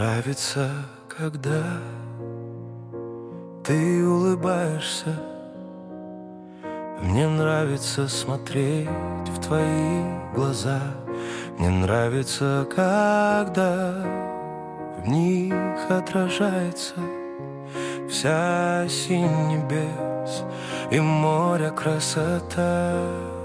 нравится, когда ты улыбаешься. Мне нравится смотреть в твои глаза. Мне нравится, когда в них отражается вся синь небес и моря красота.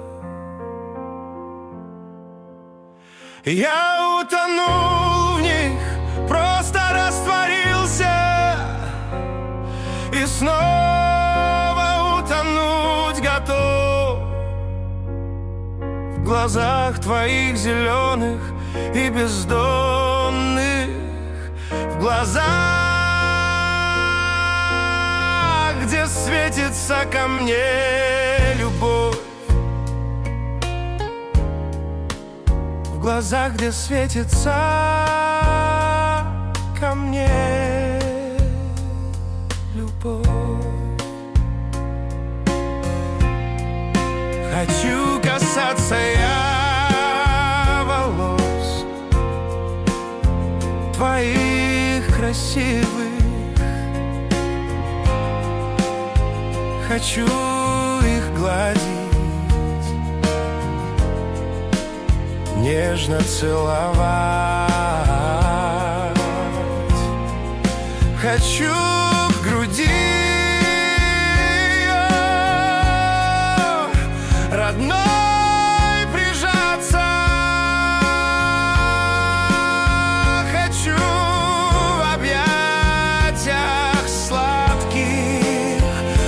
Я утонул в них, просто растворился, и снова утонуть готов в глазах твоих зеленых и бездонных, в глазах, где светится ко мне любовь, в глазах, где светится ко мне любовь. Хочу касаться я волос твоих красивых, хочу их гладить, нежно целовать. Хочу к груди родной прижаться. Хочу в объятиях сладких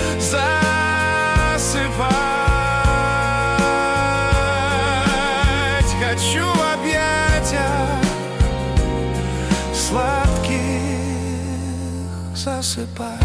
засыпать. Хочу в объятиях сладких засыпать.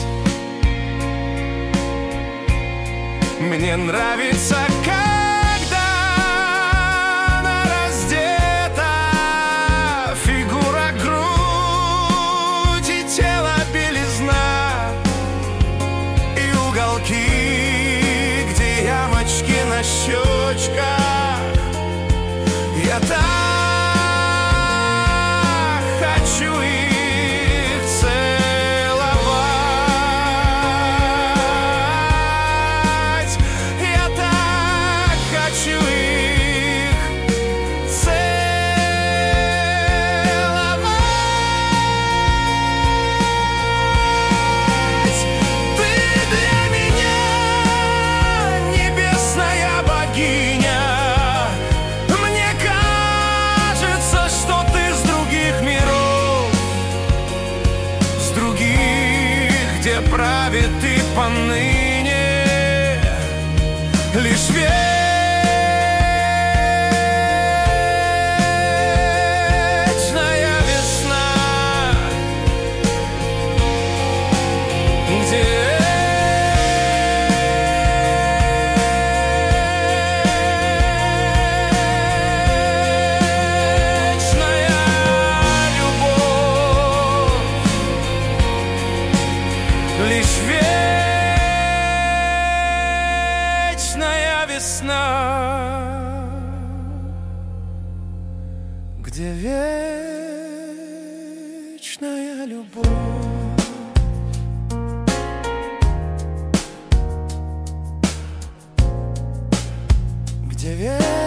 Мне нравится, когда она раздета, фигура, грудь и тело, белизна, и уголки, где ямочки на щечках. Я так хочу их целовать. Я так хочу их целовать. Ты для меня небесная богиня. Мне кажется, что ты с других миров, с других, где правит ты поныне. Лишь вечная весна, где вечная любовь, лишь вечная весна, где вечная любовь, где вечная